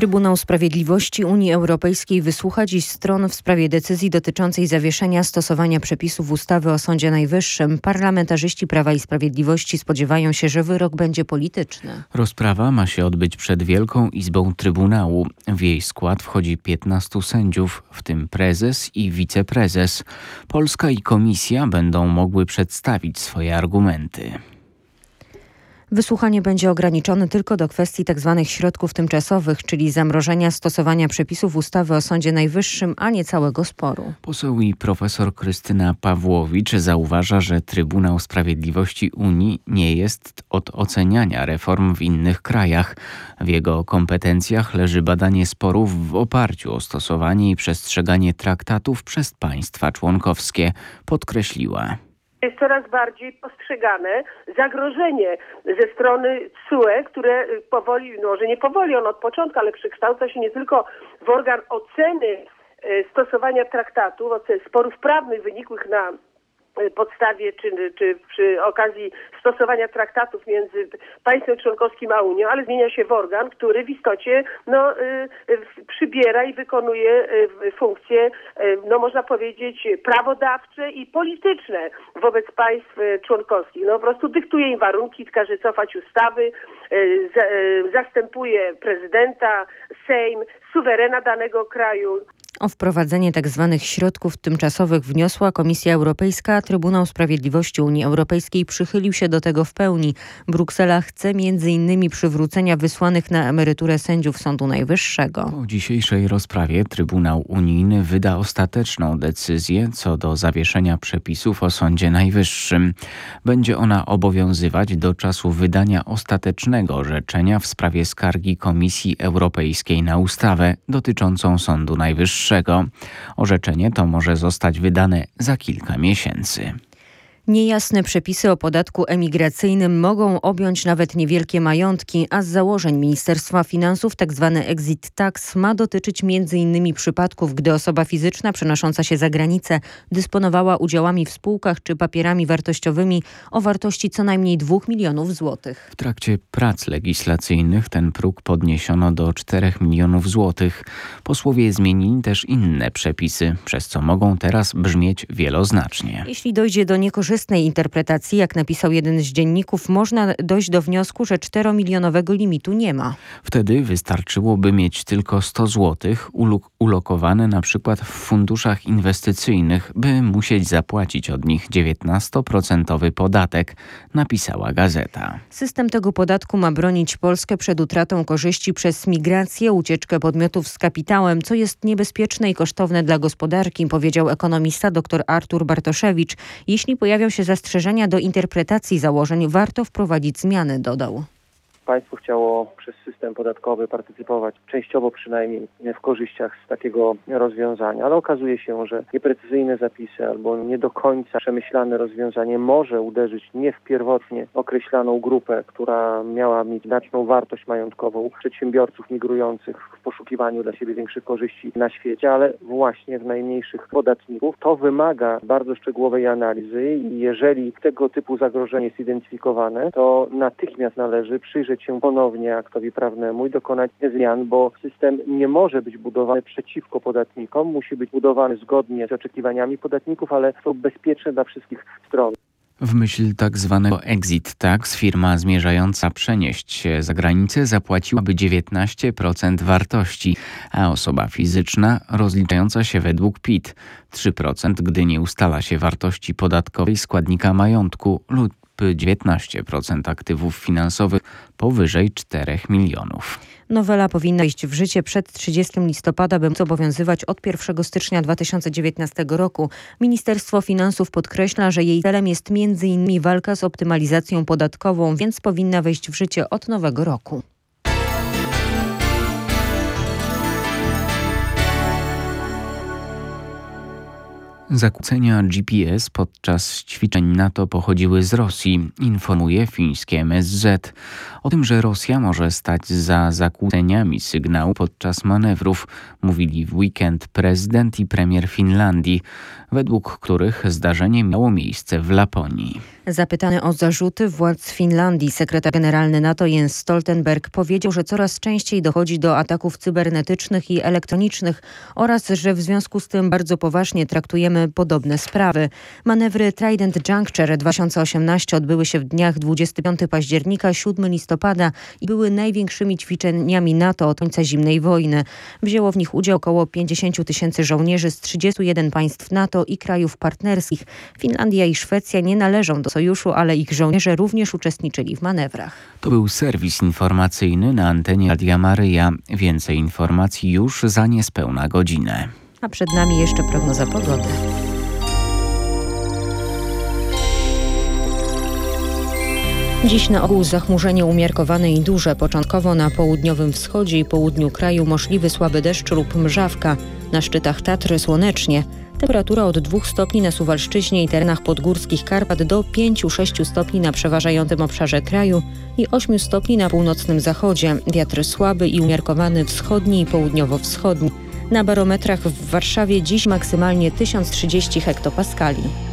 Trybunał Sprawiedliwości Unii Europejskiej wysłucha dziś stron w sprawie decyzji dotyczącej zawieszenia stosowania przepisów ustawy o Sądzie Najwyższym. Parlamentarzyści Prawa i Sprawiedliwości spodziewają się, że wyrok będzie polityczny. Rozprawa ma się odbyć przed Wielką Izbą Trybunału. W jej skład wchodzi 15 sędziów, w tym prezes i wiceprezes. Polska i Komisja będą mogły przedstawić swoje argumenty. Wysłuchanie będzie ograniczone tylko do kwestii tzw. środków tymczasowych, czyli zamrożenia stosowania przepisów ustawy o Sądzie Najwyższym, a nie całego sporu. Poseł i profesor Krystyna Pawłowicz zauważa, że Trybunał Sprawiedliwości Unii nie jest od oceniania reform w innych krajach. W jego kompetencjach leży badanie sporów w oparciu o stosowanie i przestrzeganie traktatów przez państwa członkowskie, podkreśliła. Jest coraz bardziej postrzegane zagrożenie ze strony TSUE, które powoli, może nie powoli, on od początku, ale przekształca się nie tylko w organ oceny stosowania traktatów, sporów prawnych wynikłych na podstawie czy przy okazji stosowania traktatów między państwem członkowskim a Unią, ale zmienia się w organ, który w istocie przybiera i wykonuje funkcje, można powiedzieć, prawodawcze i polityczne wobec państw członkowskich. Po prostu dyktuje im warunki, każe cofać ustawy, zastępuje prezydenta, Sejm, suwerena danego kraju. O wprowadzenie tzw. środków tymczasowych wniosła Komisja Europejska, a Trybunał Sprawiedliwości Unii Europejskiej przychylił się do tego w pełni. Bruksela chce m.in. przywrócenia wysłanych na emeryturę sędziów Sądu Najwyższego. Po dzisiejszej rozprawie Trybunał Unijny wyda ostateczną decyzję co do zawieszenia przepisów o Sądzie Najwyższym. Będzie ona obowiązywać do czasu wydania ostatecznego orzeczenia w sprawie skargi Komisji Europejskiej na ustawę dotyczącą Sądu Najwyższego. Orzeczenie to może zostać wydane za kilka miesięcy. Niejasne przepisy o podatku emigracyjnym mogą objąć nawet niewielkie majątki, a z założeń Ministerstwa Finansów tzw. exit tax ma dotyczyć m.in. przypadków, gdy osoba fizyczna przenosząca się za granicę dysponowała udziałami w spółkach czy papierami wartościowymi o wartości co najmniej 2 milionów złotych. W trakcie prac legislacyjnych ten próg podniesiono do 4 milionów złotych. Posłowie zmienili też inne przepisy, przez co mogą teraz brzmieć wieloznacznie. Jeśli dojdzie do niekorzystnej interpretacji, jak napisał jeden z dzienników, można dojść do wniosku, że 4-milionowego limitu nie ma. Wtedy wystarczyłoby mieć tylko 100 złotych ulokowane na przykład w funduszach inwestycyjnych, by musieć zapłacić od nich 19% podatek, napisała gazeta. System tego podatku ma bronić Polskę przed utratą korzyści przez migrację, ucieczkę podmiotów z kapitałem, co jest niebezpieczne i kosztowne dla gospodarki, powiedział ekonomista dr Artur Bartoszewicz. Jeśli pojawią się zastrzeżenia do interpretacji założeń, warto wprowadzić zmiany, dodał. Państwo chciało przez system podatkowy partycypować, częściowo przynajmniej, w korzyściach z takiego rozwiązania, ale okazuje się, że nieprecyzyjne zapisy albo nie do końca przemyślane rozwiązanie może uderzyć nie w pierwotnie określaną grupę, która miała mieć znaczną wartość majątkową, przedsiębiorców migrujących w poszukiwaniu dla siebie większych korzyści na świecie, ale właśnie w najmniejszych podatników. To wymaga bardzo szczegółowej analizy i jeżeli tego typu zagrożenie jest zidentyfikowane, to natychmiast należy przyjrzeć się ponownie aktowi prawnemu i dokonać zmian, bo system nie może być budowany przeciwko podatnikom, musi być budowany zgodnie z oczekiwaniami podatników, ale to bezpieczne dla wszystkich stron. W myśl tak zwanego exit tax firma zmierzająca przenieść się za granicę zapłaciłaby 19% wartości, a osoba fizyczna rozliczająca się według PIT 3%, gdy nie ustala się wartości podatkowej składnika majątku lub 19% aktywów finansowych powyżej 4 milionów. Nowela powinna wejść w życie przed 30 listopada, by móc obowiązywać od 1 stycznia 2019 roku. Ministerstwo Finansów podkreśla, że jej celem jest m.in. walka z optymalizacją podatkową, więc powinna wejść w życie od nowego roku. Zakłócenia GPS podczas ćwiczeń NATO pochodziły z Rosji, informuje fińskie MSZ. O tym, że Rosja może stać za zakłóceniami sygnału podczas manewrów, mówili w weekend prezydent i premier Finlandii, według których zdarzenie miało miejsce w Laponii. Zapytany o zarzuty władz Finlandii, sekretarz generalny NATO Jens Stoltenberg powiedział, że coraz częściej dochodzi do ataków cybernetycznych i elektronicznych oraz, że w związku z tym bardzo poważnie traktujemy podobne sprawy. Manewry Trident Juncture 2018 odbyły się w dniach 25 października, 7 listopada i były największymi ćwiczeniami NATO od końca zimnej wojny. Wzięło w nich udział około 50 000 żołnierzy z 31 państw NATO i krajów partnerskich. Finlandia i Szwecja nie należą do sojuszu, ale ich żołnierze również uczestniczyli w manewrach. To był serwis informacyjny na antenie Radia Maryja. Więcej informacji już za niespełna godzinę. A przed nami jeszcze prognoza pogody. Dziś na ogół zachmurzenie umiarkowane i duże. Początkowo na południowym wschodzie i południu kraju możliwy słaby deszcz lub mrzawka. Na szczytach Tatry słonecznie. Temperatura od 2 stopni na Suwalszczyźnie i terenach podgórskich Karpat do 5-6 stopni na przeważającym obszarze kraju i 8 stopni na północnym zachodzie. Wiatr słaby i umiarkowany wschodni i południowo-wschodni. Na barometrach w Warszawie dziś maksymalnie 1030 hektopaskali.